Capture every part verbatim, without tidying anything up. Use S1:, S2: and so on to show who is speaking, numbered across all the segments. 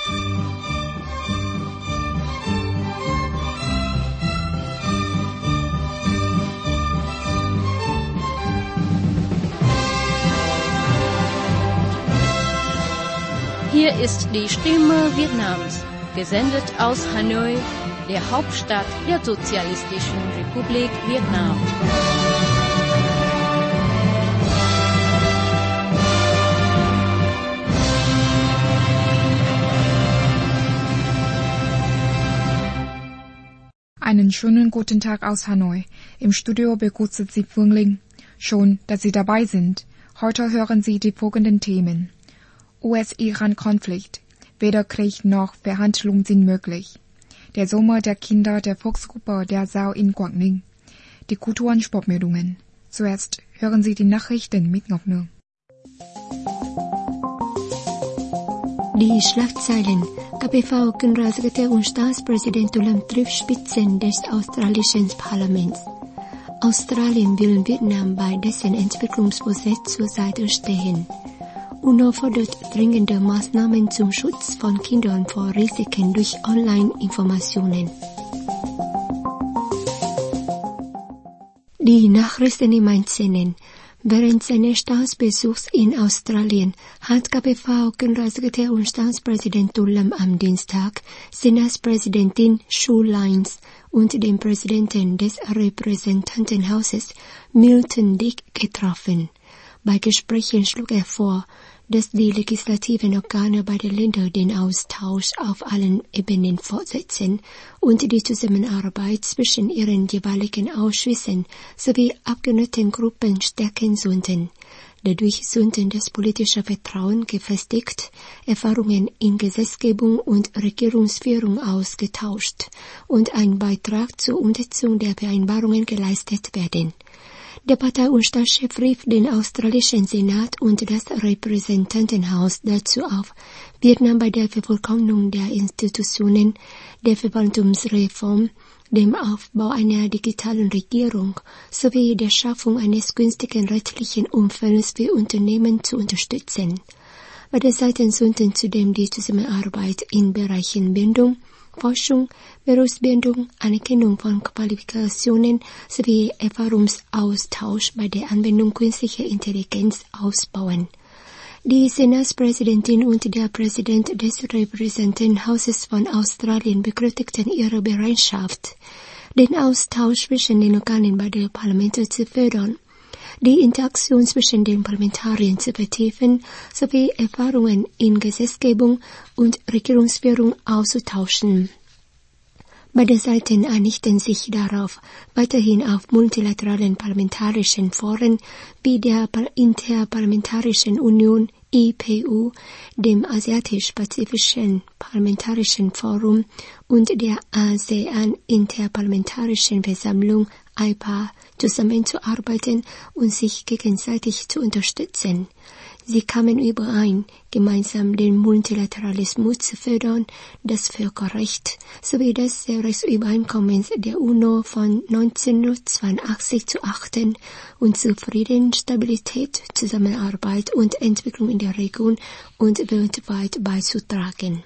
S1: Hier ist die Stimme Vietnams, gesendet aus Hanoi, der Hauptstadt der Sozialistischen Republik Vietnam.
S2: Einen schönen guten Tag aus Hanoi. Im Studio begrüßt Sie Phương Linh. Schön, dass Sie dabei sind. Heute hören Sie die folgenden Themen. U S-Iran-Konflikt. Weder Krieg noch Verhandlungen sind möglich. Der Sommer der Kinder der Volksgruppe der Sao in Quảng Ninh. Die Kultur- und Sportmeldungen. Zuerst hören Sie die Nachrichten mit Ngọc Nương.
S3: Die Schlagzeilen. K P V Generalsekretär und Staatspräsident Doulam trifft Spitzen des australischen Parlaments. Australien will Vietnam bei dessen Entwicklungsprozess zur Seite stehen. UNO fordert dringende Maßnahmen zum Schutz von Kindern vor Risiken durch Online-Informationen. Die Nachrichten im Einzelnen. Während seines Staatsbesuchs in Australien hat K P V-Generalsekretär und Staatspräsident Doulam am Dienstag Senatspräsidentin Shu Lines und den Präsidenten des Repräsentantenhauses Milton Dick getroffen. Bei Gesprächen schlug er vor, dass die legislativen Organe beider Länder den Austausch auf allen Ebenen fortsetzen und die Zusammenarbeit zwischen ihren jeweiligen Ausschüssen sowie Abgeordnetengruppen stärken sollten. Dadurch sollten das politische Vertrauen gefestigt, Erfahrungen in Gesetzgebung und Regierungsführung ausgetauscht und ein Beitrag zur Umsetzung der Vereinbarungen geleistet werden. Der Partei- und Staatschef rief den australischen Senat und das Repräsentantenhaus dazu auf, Vietnam bei der Vervollkommnung der Institutionen, der Verwaltungsreform, dem Aufbau einer digitalen Regierung sowie der Schaffung eines günstigen rechtlichen Umfelds für Unternehmen zu unterstützen. Beide Seiten sollten zudem die Zusammenarbeit in Bereichen Bildung, Forschung, Berufsbildung, Anerkennung von Qualifikationen sowie Erfahrungsaustausch bei der Anwendung künstlicher Intelligenz ausbauen. Die Senatspräsidentin und der Präsident des Repräsentantenhauses von Australien bekräftigten ihre Bereitschaft, den Austausch zwischen den Organen beider Parlamente zu fördern, die Interaktion zwischen den Parlamentariern zu vertiefen sowie Erfahrungen in Gesetzgebung und Regierungsführung auszutauschen. Beide Seiten einigten sich darauf, weiterhin auf multilateralen parlamentarischen Foren wie der Interparlamentarischen Union I P U, dem Asiatisch-Pazifischen Parlamentarischen Forum und der ASEAN Interparlamentarischen Versammlung I P A zusammenzuarbeiten und sich gegenseitig zu unterstützen. Sie kamen überein, gemeinsam den Multilateralismus zu fördern, das Völkerrecht sowie das Rechtsübereinkommen der UNO von neunzehnhundertzweiundachtzig zu achten und zu Frieden, Stabilität, Zusammenarbeit und Entwicklung in der Region und weltweit beizutragen.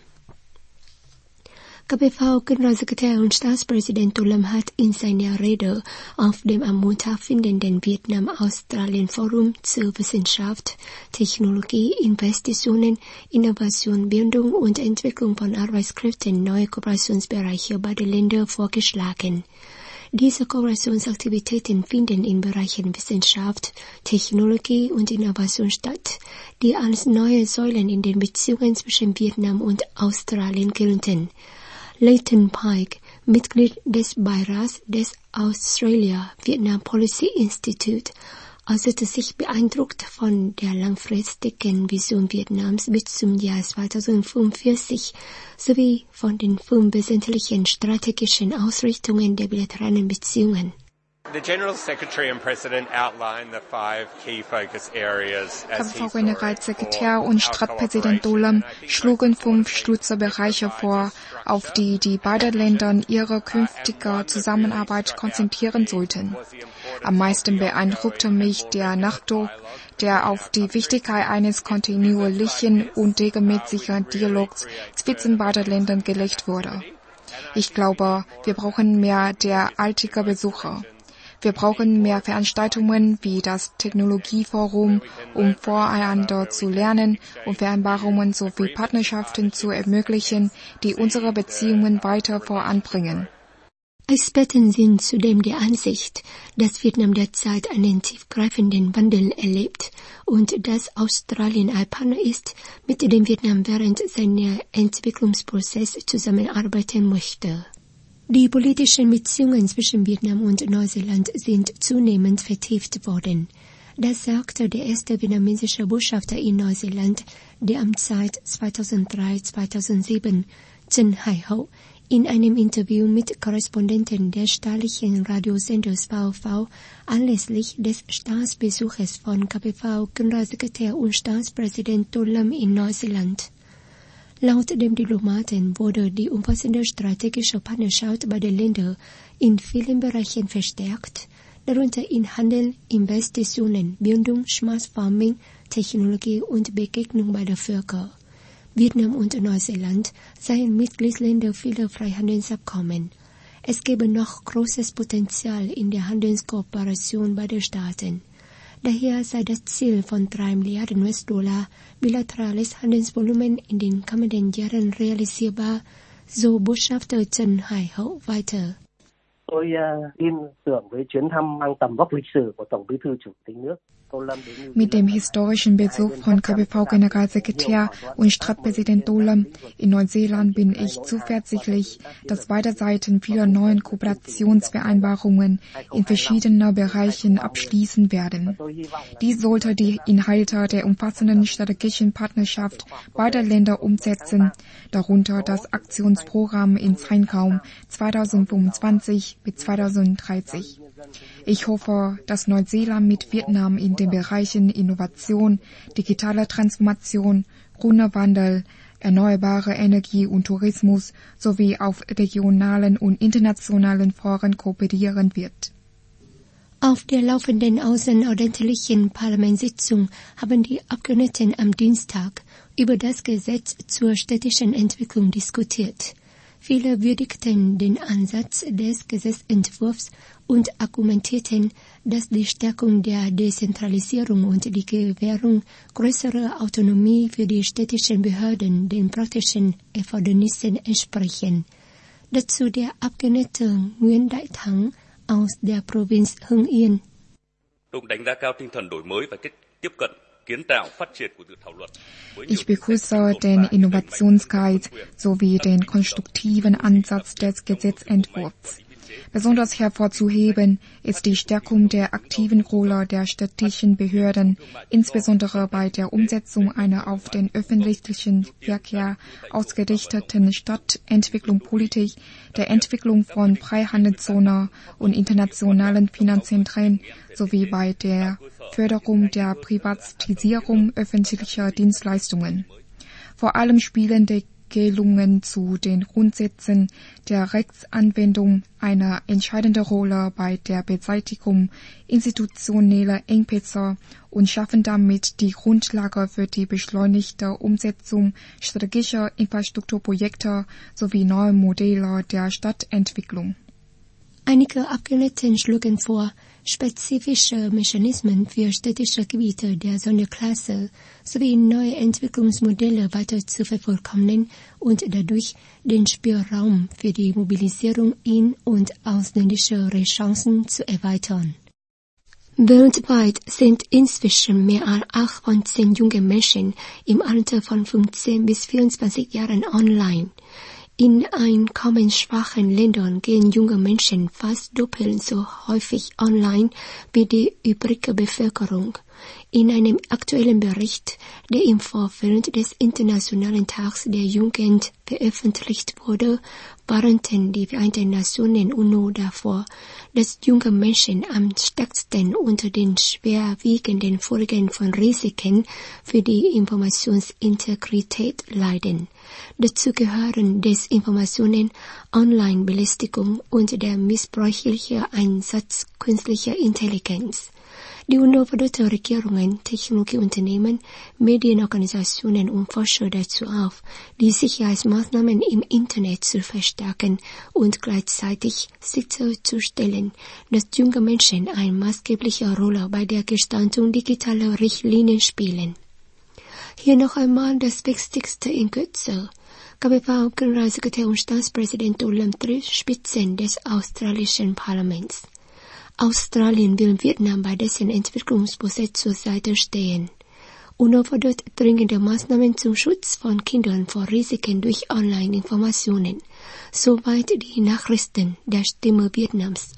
S3: K P V-Generalsekretär und Staatspräsident Doulam hat in seiner Rede auf dem am Montag findenden Vietnam-Australien-Forum zur Wissenschaft, Technologie, Investitionen, Innovation, Bildung und Entwicklung von Arbeitskräften neue Kooperationsbereiche beider Länder vorgeschlagen. Diese Kooperationsaktivitäten finden in Bereichen Wissenschaft, Technologie und Innovation statt, die als neue Säulen in den Beziehungen zwischen Vietnam und Australien gelten. Leighton Pike, Mitglied des Beirats des Australia-Vietnam Policy Institute, äußerte sich beeindruckt von der langfristigen Vision Vietnams bis zum Jahr zweitausendfünfundvierzig sowie von den fünf wesentlichen strategischen Ausrichtungen der bilateralen Beziehungen.
S2: Generalsekretär und Stadtpräsident Dolam schlugen fünf Schlüsselbereiche vor, auf die die beiden Länder ihre künftige Zusammenarbeit konzentrieren sollten. Am meisten beeindruckte mich der Nachdruck, der auf die Wichtigkeit eines kontinuierlichen und regelmäßigen Dialogs zwischen beiden Ländern gelegt wurde. Ich glaube, wir brauchen mehr derartige Besucher. Wir brauchen mehr Veranstaltungen wie das Technologieforum, um voreinander zu lernen und Vereinbarungen sowie Partnerschaften zu ermöglichen, die unsere Beziehungen weiter voranbringen.
S3: Experten sind zudem der Ansicht, dass Vietnam derzeit einen tiefgreifenden Wandel erlebt und dass Australien ein Partner ist, mit dem Vietnam während seiner Entwicklungsprozess zusammenarbeiten möchte. Die politischen Beziehungen zwischen Vietnam und Neuseeland sind zunehmend vertieft worden. Das sagte der erste vietnamesische Botschafter in Neuseeland der Amtszeit zweitausenddrei bis zweitausendsieben, Chen Hai-ho, in einem Interview mit Korrespondenten des staatlichen Radiosenders V V anlässlich des Staatsbesuches von K P V-Generalsekretär und Staatspräsident Dolam in Neuseeland. Laut dem Diplomaten wurde die umfassende strategische Partnerschaft bei den Ländern in vielen Bereichen verstärkt, darunter in Handel, Investitionen, Bildung, Smart Farming, Technologie und Begegnung beider Völker. Vietnam und Neuseeland seien Mitgliedsländer vieler Freihandelsabkommen. Es gebe noch großes Potenzial in der Handelskooperation beider Staaten. Daher sei das Ziel von drei Milliarden U S-Dollar bilaterales Handelsvolumen in den kommenden Jahren realisierbar, so Botschafter Chen Hai-ho weiter.
S2: Mit dem historischen Besuch von K P V-Generalsekretär und Stadtpräsident Dolam in Neuseeland bin ich zuversichtlich, dass beide Seiten viele neue Kooperationsvereinbarungen in verschiedenen Bereichen abschließen werden. Dies sollte die Inhalte der umfassenden strategischen Partnerschaft beider Länder umsetzen, darunter das Aktionsprogramm im Zeitraum zweitausendfünfundzwanzig bis zweitausenddreißig. Ich hoffe, dass Neuseeland mit Vietnam in den Bereichen Innovation, digitale Transformation, grüner Wandel, erneuerbare Energie und Tourismus sowie auf regionalen und internationalen Foren kooperieren wird.
S3: Auf der laufenden außerordentlichen Parlamentssitzung haben die Abgeordneten am Dienstag über das Gesetz zur städtischen Entwicklung diskutiert. Viele würdigten den Ansatz des Gesetzentwurfs und argumentierten, dass die Stärkung der Dezentralisierung und die Gewährung größerer Autonomie für die städtischen Behörden den praktischen Erfordernissen entsprechen. Dazu der Abgeordnete Nguyễn Đại Thắng aus der Provinz Hưng Yên.
S2: Ich begrüße den Innovationsgeist sowie den konstruktiven Ansatz des Gesetzentwurfs. Besonders hervorzuheben ist die Stärkung der aktiven Rolle der städtischen Behörden, insbesondere bei der Umsetzung einer auf den öffentlichen Verkehr ausgerichteten Stadtentwicklungspolitik, der Entwicklung von Freihandelszonen und internationalen Finanzzentren sowie bei der Förderung der Privatisierung öffentlicher Dienstleistungen. Vor allem spielen die Regelungen zu den Grundsätzen der Rechtsanwendung eine entscheidende Rolle bei der Beseitigung institutioneller Engpässe und schaffen damit die Grundlage für die beschleunigte Umsetzung strategischer Infrastrukturprojekte sowie neue Modelle der Stadtentwicklung.
S3: Einige Abgeordneten schlugen vor, spezifische Mechanismen für städtische Gebiete der Sonderklasse sowie neue Entwicklungsmodelle weiter zu vervollkommnen und dadurch den Spielraum für die Mobilisierung in- und ausländischer Chancen zu erweitern. Weltweit sind inzwischen mehr als acht von zehn junge Menschen im Alter von fünfzehn bis vierundzwanzig Jahren online. In einkommensschwachen Ländern gehen junge Menschen fast doppelt so häufig online wie die übrige Bevölkerung. In einem aktuellen Bericht, der im Vorfeld des Internationalen Tags der Jugend veröffentlicht wurde, warnten die Vereinten Nationen UNO davor, dass junge Menschen am stärksten unter den schwerwiegenden Folgen von Risiken für die Informationsintegrität leiden. Dazu gehören Desinformationen, Online-Belästigung und der missbräuchliche Einsatz künstlicher Intelligenz. Die UNO forderte Regierungen, Technologieunternehmen, Medienorganisationen und Forscher dazu auf, die Sicherheitsmaßnahmen im Internet zu verstärken und gleichzeitig sicherzustellen, dass junge Menschen eine maßgebliche Rolle bei der Gestaltung digitaler Richtlinien spielen. Hier noch einmal das Wichtigste in Kürze. K B V-Generalsekretär und Staatspräsident Olam tritt Spitzen des australischen Parlaments. Australien will Vietnam bei dessen Entwicklungsprozess zur Seite stehen. UNO fordert dringende Maßnahmen zum Schutz von Kindern vor Risiken durch Online-Informationen. Soweit die Nachrichten der Stimme Vietnams.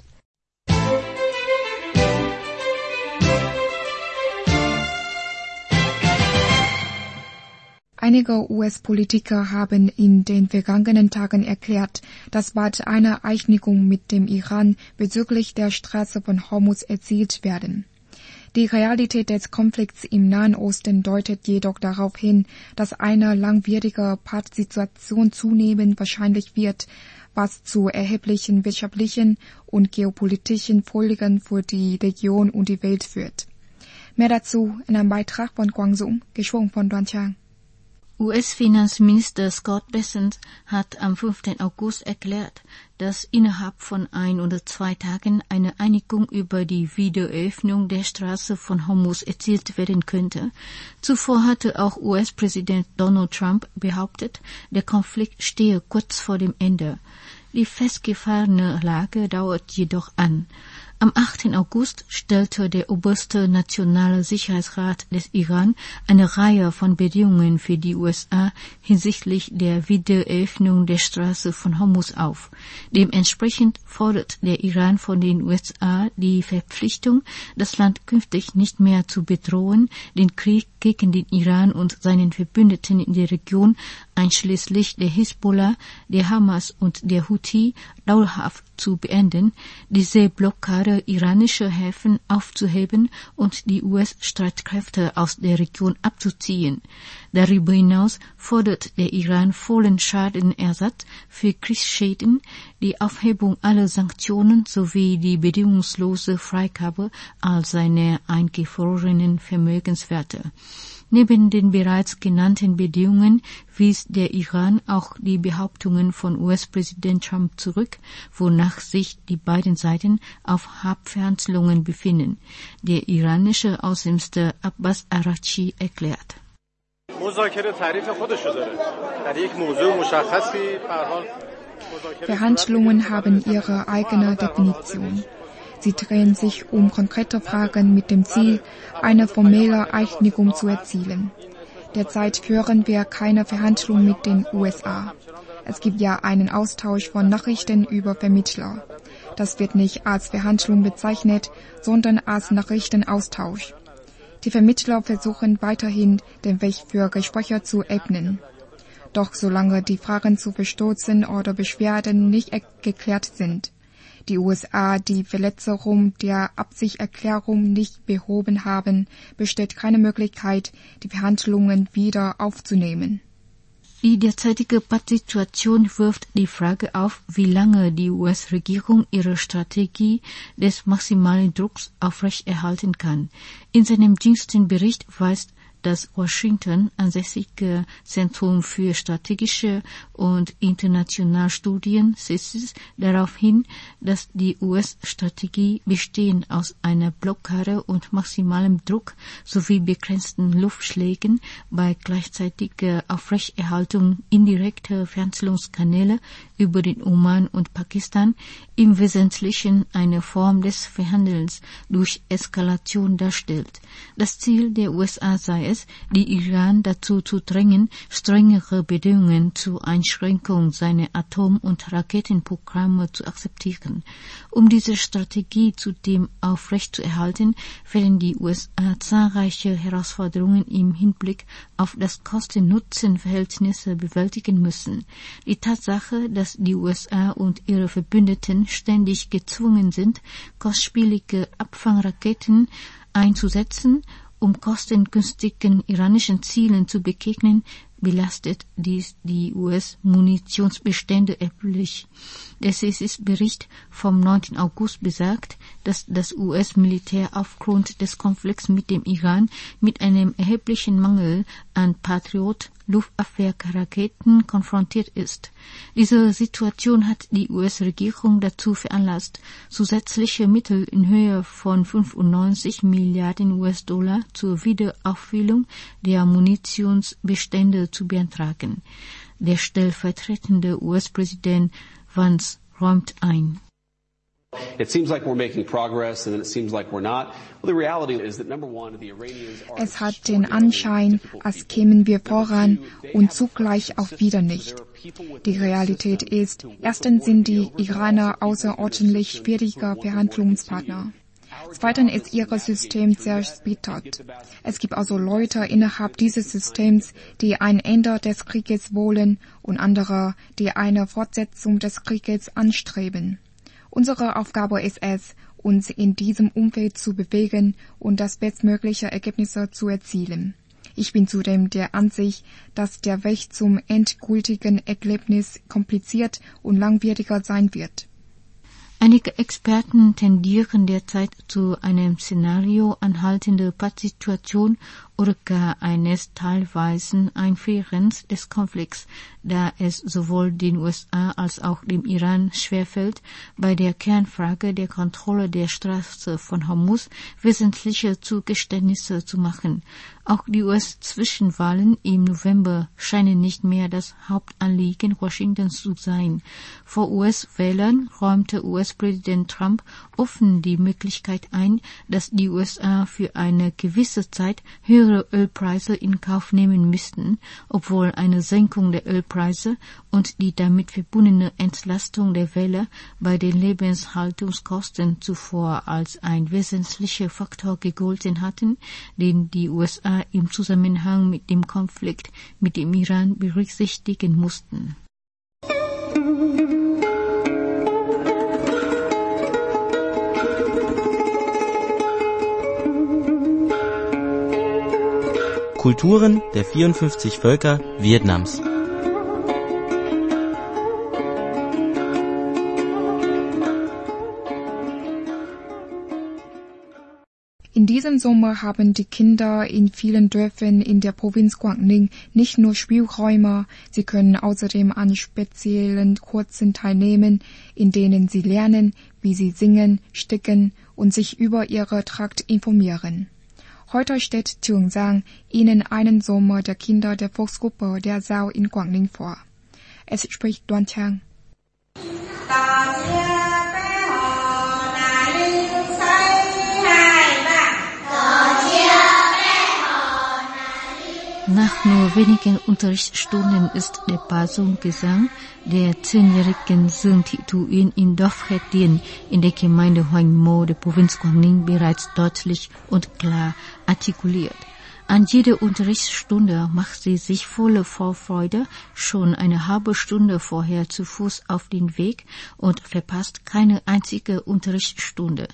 S2: Einige U S-Politiker haben in den vergangenen Tagen erklärt, dass bald eine Einigung mit dem Iran bezüglich der Straße von Hormuz erzielt werden. Die Realität des Konflikts im Nahen Osten deutet jedoch darauf hin, dass eine langwierige Pattsituation zunehmend wahrscheinlich wird, was zu erheblichen wirtschaftlichen und geopolitischen Folgen für die Region und die Welt führt. Mehr dazu in einem Beitrag von Guangzhou, geschwungen von Duan Chang.
S1: U S-Finanzminister Scott Bessent hat am fünften August erklärt, dass innerhalb von ein oder zwei Tagen eine Einigung über die Wiedereröffnung der Straße von Hormuz erzielt werden könnte. Zuvor hatte auch U S-Präsident Donald Trump behauptet, der Konflikt stehe kurz vor dem Ende. Die festgefahrene Lage dauert jedoch an. Am achten August stellte der oberste Nationale Sicherheitsrat des Iran eine Reihe von Bedingungen für die U S A hinsichtlich der Wiedereröffnung der Straße von Hormuz auf. Dementsprechend fordert der Iran von den U S A die Verpflichtung, das Land künftig nicht mehr zu bedrohen, den Krieg gegen den Iran und seinen Verbündeten in der Region, einschließlich der Hisbollah, der Hamas und der Houthi, dauerhaft zu beenden, die Seeblockade iranischer Häfen aufzuheben und die U S-Streitkräfte aus der Region abzuziehen. Darüber hinaus fordert der Iran vollen Schadenersatz für Kriegsschäden, die Aufhebung aller Sanktionen sowie die bedingungslose Freigabe all seiner eingefrorenen Vermögenswerte. Neben den bereits genannten Bedingungen wies der Iran auch die Behauptungen von U S-Präsident Trump zurück, wonach sich die beiden Seiten auf Hauptverhandlungen befinden. Der iranische Außenminister Abbas Araghchi erklärt.
S2: Verhandlungen haben ihre eigene Definition. Sie drehen sich um konkrete Fragen mit dem Ziel, eine formelle Einigung zu erzielen. Derzeit führen wir keine Verhandlungen mit den U S A. Es gibt ja einen Austausch von Nachrichten über Vermittler. Das wird nicht als Verhandlung bezeichnet, sondern als Nachrichtenaustausch. Die Vermittler versuchen weiterhin, den Weg für Gespräche zu ebnen. Doch solange die Fragen zu Verstoßen oder Beschwerden nicht geklärt sind, die U S A die Verletzung der Absichtserklärung nicht behoben haben, besteht keine Möglichkeit, die Verhandlungen wieder aufzunehmen.
S1: Die derzeitige Pattsituation wirft die Frage auf, wie lange die U S-Regierung ihre Strategie des maximalen Drucks aufrechterhalten kann. In seinem jüngsten Bericht weist das Washington ansässige Zentrum für strategische und internationale Studien C I S I S darauf hin, dass die U S-Strategie bestehend aus einer Blockade und maximalem Druck sowie begrenzten Luftschlägen bei gleichzeitiger Aufrechterhaltung indirekter Verhandlungskanäle über den Oman und Pakistan im Wesentlichen eine Form des Verhandelns durch Eskalation darstellt. Das Ziel der U S A sei es, es, die Iran dazu zu drängen, strengere Bedingungen zur Einschränkung seiner Atom- und Raketenprogramme zu akzeptieren. Um diese Strategie zudem aufrechtzuerhalten, werden die U S A zahlreiche Herausforderungen im Hinblick auf das Kosten-Nutzen-Verhältnis bewältigen müssen. Die Tatsache, dass die U S A und ihre Verbündeten ständig gezwungen sind, kostspielige Abfangraketen einzusetzen, um kostengünstigen iranischen Zielen zu begegnen, belastet dies die U S-Munitionsbestände erheblich. Der C S I-Bericht vom neunten August besagt, dass das U S-Militär aufgrund des Konflikts mit dem Iran mit einem erheblichen Mangel an Patriot-Luftabwehrraketen konfrontiert ist. Diese Situation hat die U S-Regierung dazu veranlasst, zusätzliche Mittel in Höhe von fünfundneunzig Milliarden U S-Dollar zur Wiederauffüllung der Munitionsbestände zu beantragen. Der stellvertretende U S-Präsident Vance räumt ein.
S4: It seems like we're making progress and then it seems like we're not. Well, the reality is that number one, the Iranians are...
S2: Es hat den Anschein, als kämen wir voran und zugleich auch wieder nicht. Die Realität ist, erstens sind die Iraner außerordentlich schwieriger Verhandlungspartner. Zweitens ist ihr System zersplittert. Es gibt also Leute innerhalb dieses Systems, die ein Ende des Krieges wollen und andere, die eine Fortsetzung des Krieges anstreben. Unsere Aufgabe ist es, uns in diesem Umfeld zu bewegen und das bestmögliche Ergebnisse zu erzielen. Ich bin zudem der Ansicht, dass der Weg zum endgültigen Ergebnis kompliziert und langwieriger sein wird.
S1: Einige Experten tendieren derzeit zu einem Szenario anhaltender Pattsituation oder gar eines teilweisen Einfrierens des Konflikts, da es sowohl den U S A als auch dem Iran schwerfällt, bei der Kernfrage der Kontrolle der Straße von Hormuz wesentliche Zugeständnisse zu machen. Auch die U S-Zwischenwahlen im November scheinen nicht mehr das Hauptanliegen Washingtons zu sein. Vor U S-Wählern räumte U S-Präsident Trump offen die Möglichkeit ein, dass die U S A für eine gewisse Zeit höhere Ölpreise in Kauf nehmen müssten, obwohl eine Senkung der Ölpreise und die damit verbundene Entlastung der Wähler bei den Lebenshaltungskosten zuvor als ein wesentlicher Faktor gegolten hatten, den die U S A im Zusammenhang mit dem Konflikt mit dem Iran berücksichtigen mussten.
S5: Kulturen der vierundfünfzig Völker Vietnams.
S2: In diesem Sommer haben die Kinder in vielen Dörfern in der Provinz Quang Ninh nicht nur Spielräume, sie können außerdem an speziellen Kursen teilnehmen, in denen sie lernen, wie sie singen, sticken und sich über ihre Tracht informieren. Heute stellt Tiong Sang Ihnen einen Sommer der Kinder der Volksgruppe der Sao in Quang Ninh vor. Es spricht Duan Chang.
S1: Nach nur wenigen Unterrichtsstunden ist der Pasung-Gesang der zehnjährigen Seung Thị Thu Uyên im Dorf Khe Tien in der Gemeinde Hoành Mô der Provinz Quang Ninh bereits deutlich und klar artikuliert. An jeder Unterrichtsstunde macht sie sich voller Vorfreude schon eine halbe Stunde vorher zu Fuß auf den Weg und verpasst keine einzige Unterrichtsstunde.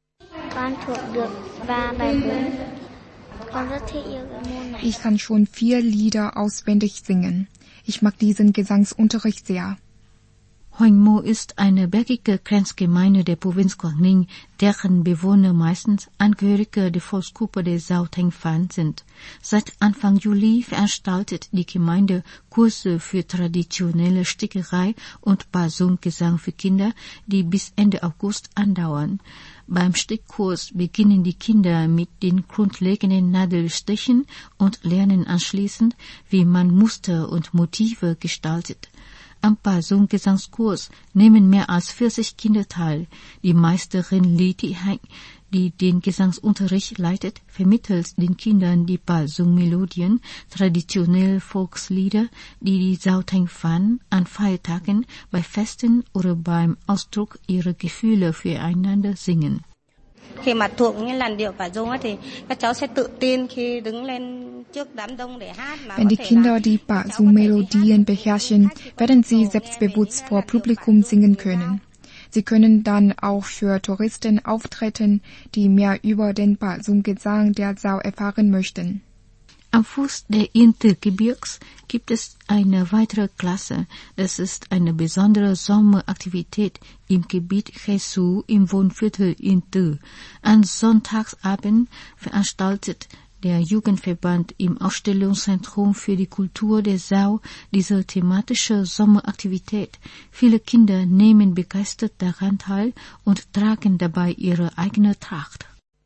S2: Ich kann schon vier Lieder auswendig singen. Ich mag diesen Gesangsunterricht sehr.
S1: Hoành Mô ist eine bergige Grenzgemeinde der Provinz Quang Ninh, deren Bewohner meistens Angehörige der Volksgruppe der Sao Thanh Phan sind. Seit Anfang Juli veranstaltet die Gemeinde Kurse für traditionelle Stickerei und Pasung-Gesang für Kinder, die bis Ende August andauern. Beim Stickkurs beginnen die Kinder mit den grundlegenden Nadelstichen und lernen anschließend, wie man Muster und Motive gestaltet. Am Pasung-Gesangskurs nehmen mehr als vierzig Kinder teil. Die Meisterin Li Thị Hạnh, die den Gesangsunterricht leitet, vermittelt den Kindern die Balsung-Melodien, traditionelle Volkslieder, die die Sauteng-Fan an Feiertagen, bei Festen oder beim Ausdruck ihrer Gefühle füreinander singen.
S6: Khi mà thuộc những làn điệu Bà Dung thì các cháu sẽ tự tin khi đứng lên trước đám đông để hát.
S2: Wenn die Kinder die Basum-Melodien beherrschen, werden sie selbstbewusst vor Publikum singen können. Sie können dann auch für Touristen auftreten, die mehr über den Basum-Gesang der Sau erfahren möchten.
S1: Am Fuß der Inti-Gebirgs gibt es eine weitere Klasse. Das ist eine besondere Sommeraktivität im Gebiet Jesu im Wohnviertel Inti. An Sonntagsabend veranstaltet der Jugendverband im Ausstellungszentrum für die Kultur der Sau diese thematische Sommeraktivität. Viele Kinder nehmen begeistert daran teil und tragen dabei ihre eigene Tracht.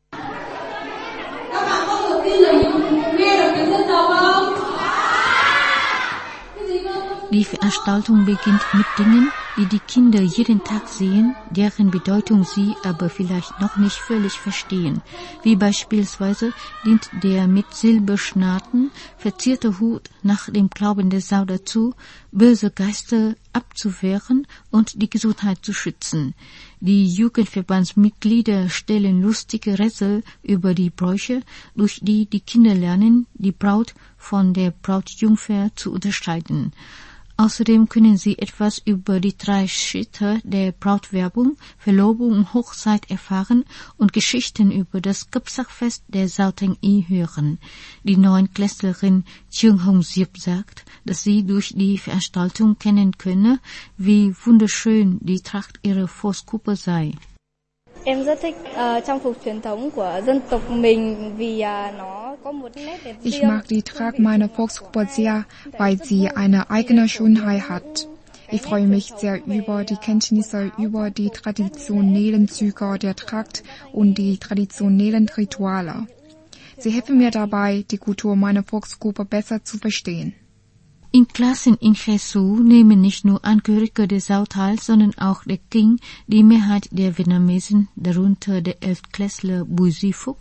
S1: Die Veranstaltung beginnt mit Dingen, die die Kinder jeden Tag sehen, deren Bedeutung sie aber vielleicht noch nicht völlig verstehen. Wie beispielsweise dient der mit Silberschnarten verzierte Hut nach dem Glauben der Sau dazu, böse Geister abzuwehren und die Gesundheit zu schützen. Die Jugendverbandsmitglieder stellen lustige Rätsel über die Bräuche, durch die die Kinder lernen, die Braut von der Brautjungfer zu unterscheiden. Außerdem können sie etwas über die drei Schritte der Brautwerbung, Verlobung und Hochzeit erfahren und Geschichten über das Kapsachfest der Sauteng-I hören. Die Neunklässlerin Trương Hồng Diệp sagt, dass sie durch die Veranstaltung kennen könne, wie wunderschön die Tracht ihrer Volksgruppe sei.
S7: Em rất thích uh, trang phục truyền thống của dân tộc mình vì uh, nó có một nét đẹp riêng.
S2: Ich mag die Tracht meiner Volksgruppe sehr, weil sie eine eigene Schönheit hat. Ich freue mich sehr über die Kenntnisse über die traditionellen Züge der Tracht und die traditionellen Rituale. Sie helfen mir dabei, die Kultur meiner Volksgruppe besser zu verstehen.
S1: In Klassen in Jesu nehmen nicht nur Angehörige der Sau teil, sondern auch der King, die Mehrheit der Vietnamesen, darunter der Elftklässler Bùi Duy Phúc.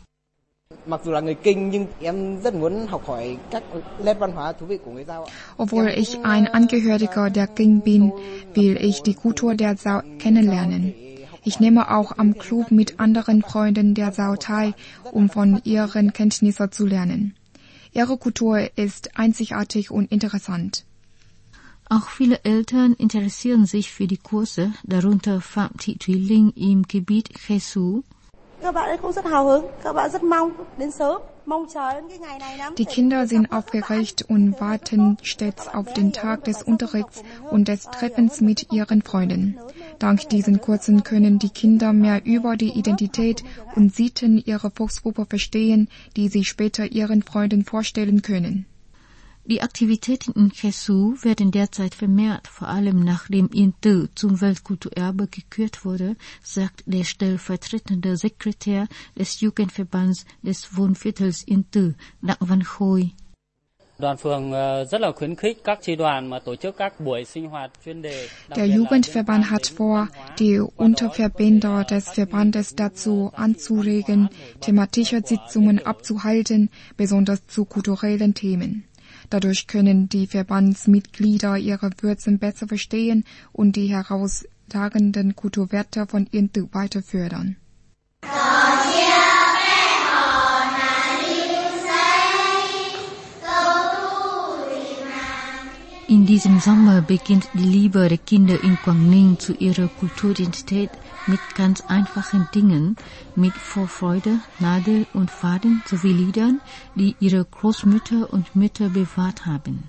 S2: Obwohl ich ein Angehöriger der King bin, will ich die Kultur der Sau kennenlernen. Ich nehme auch am Club mit anderen Freunden der Sau teil, um von ihren Kenntnissen zu lernen. Ihre Kultur ist einzigartig und interessant.
S1: Auch viele Eltern interessieren sich für die Kurse, darunter Phạm Thị Thúy Linh im Gebiet Jesu.
S2: Die Kinder sind aufgeregt und warten stets auf den Tag des Unterrichts und des Treffens mit ihren Freunden. Dank diesen Kursen können die Kinder mehr über die Identität und Sitten ihrer Volksgruppe verstehen, die sie später ihren Freunden vorstellen können.
S1: Die Aktivitäten in Jesu werden derzeit vermehrt, vor allem nachdem Inti zum Weltkulturerbe gekürt wurde, sagt der stellvertretende Sekretär des Jugendverbands des Wohnviertels Inti, Đặng Văn Khôi.
S2: Der Jugendverband hat vor, die Unterverbände des Verbandes dazu anzuregen, thematische Sitzungen abzuhalten, besonders zu kulturellen Themen. Dadurch können die Verbandsmitglieder ihre Wurzeln besser verstehen und die herausragenden Kulturwerte von Inti weiter fördern.
S1: In diesem Sommer beginnt die Liebe der Kinder in Quang Ninh zu ihrer Kulturidentität mit ganz einfachen Dingen, mit Vorfreude, Nadel und Faden sowie Liedern, die ihre Großmütter und Mütter bewahrt haben.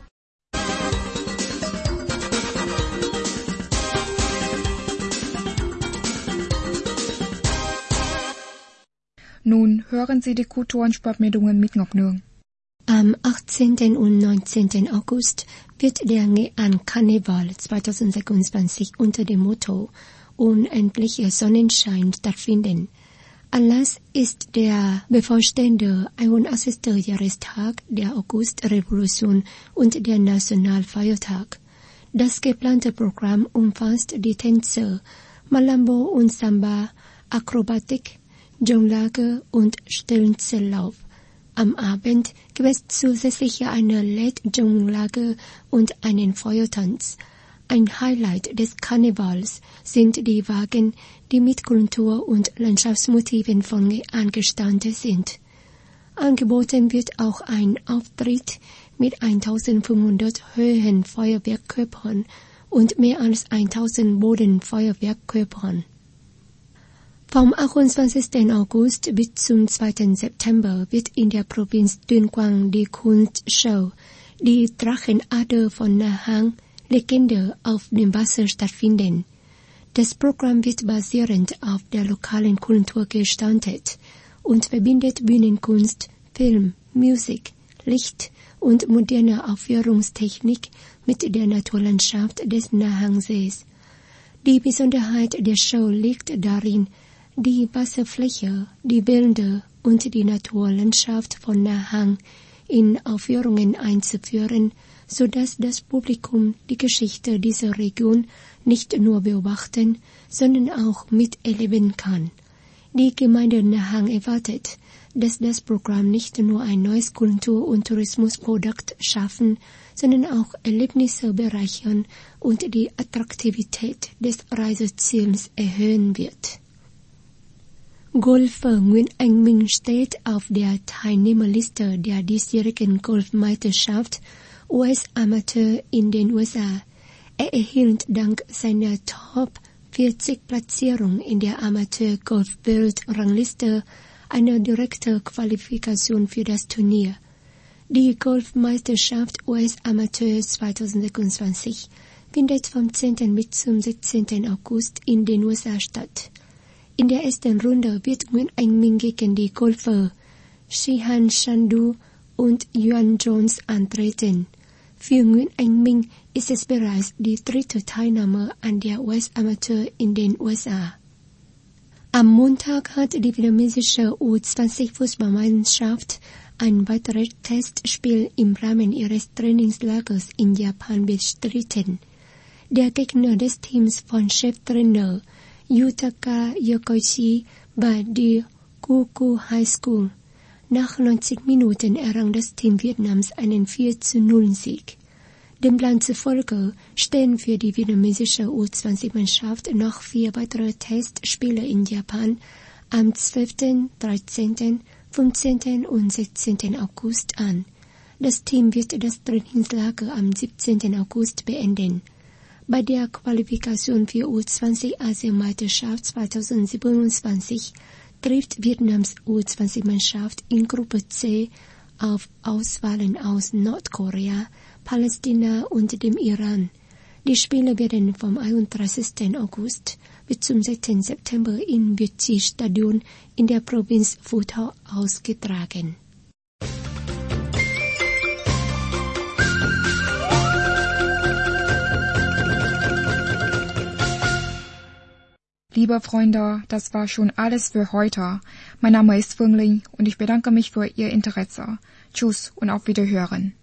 S2: Nun hören Sie die Kultur- und Sportmeldungen mit Ngọc Nương.
S3: Am achtzehnten und neunzehnten August wird der Nghệ An Karneval zweitausendsechsundzwanzig unter dem Motto Unendlicher Sonnenschein stattfinden. Anlass ist der bevorstehende einundachtzigste Jahrestag der Augustrevolution und der Nationalfeiertag. Das geplante Programm umfasst die Tänze Malambo und Samba, Akrobatik, Jonglage und Stirnzellauf. Am Abend gibt es zusätzlich eine L E D-Jonglage und einen Feuertanz. Ein Highlight des Karnevals sind die Wagen, die mit Kultur- und Landschaftsmotiven angestattet sind. Angeboten wird auch ein Auftritt mit eintausendfünfhundert Höhenfeuerwerkkörpern und mehr als tausend Bodenfeuerwerkkörpern. Vom achtundzwanzigsten August bis zum zweiten September wird in der Provinz Tuyên Quang die Kunstshow Die Drachenader von Na Hang, Legende auf dem Wasser stattfinden. Das Programm wird basierend auf der lokalen Kultur gestaltet und verbindet Bühnenkunst, Film, Musik, Licht und moderne Aufführungstechnik mit der Naturlandschaft des Na Hang Sees. Die Besonderheit der Show liegt darin, die Wasserfläche, die Wälder und die Naturlandschaft von Na Hang in Aufführungen einzuführen, so dass das Publikum die Geschichte dieser Region nicht nur beobachten, sondern auch miterleben kann. Die Gemeinde Na Hang erwartet, dass das Programm nicht nur ein neues Kultur- und Tourismusprodukt schaffen, sondern auch Erlebnisse bereichern und die Attraktivität des Reiseziels erhöhen wird. Golfer Nguyễn Anh Minh steht auf der Teilnehmerliste der diesjährigen Golfmeisterschaft U S Amateur in den U S A. Er erhielt dank seiner Top vierzig Platzierung in der Amateur-Golf-Weltrangliste eine direkte Qualifikation für das Turnier. Die Golfmeisterschaft U S Amateur zweitausendsechsundzwanzig findet vom zehnten bis zum sechzehnten August in den U S A statt. In der ersten Runde wird Nguyễn Anh Minh gegen die Golfer Shihan Shandu und Yuan Jones antreten. Für Nguyễn Anh Minh ist es bereits die dritte Teilnahme an der U S Amateur in den U S A. Am Montag hat die vietnamesische U zwanzig Fußballmannschaft ein weiteres Testspiel im Rahmen ihres Trainingslagers in Japan bestritten. Der Gegner des Teams von Cheftrainer Yutaka Yokoichi war die Kuku High School. Nach neunzig Minuten errang das Team Vietnams einen vier zu null Sieg. Dem Plan zufolge stehen für die vietnamesische U zwanzig Mannschaft noch vier weitere Testspiele in Japan am zwölften, dreizehnten, fünfzehnten und sechzehnten August an. Das Team wird das Trainingslager am siebzehnten August beenden. Bei der Qualifikation für U zwanzig Asienmeisterschaft zweitausendsiebenundzwanzig trifft Vietnams U zwanzig Mannschaft in Gruppe C auf Auswahlen aus Nordkorea, Palästina und dem Iran. Die Spiele werden vom einunddreißigsten August bis zum sechsten September im Việt Trì Stadion in der Provinz Phu Tho ausgetragen.
S2: Liebe Freunde, das war schon alles für heute. Mein Name ist Phương Linh und ich bedanke mich für Ihr Interesse. Tschüss und auf Wiederhören.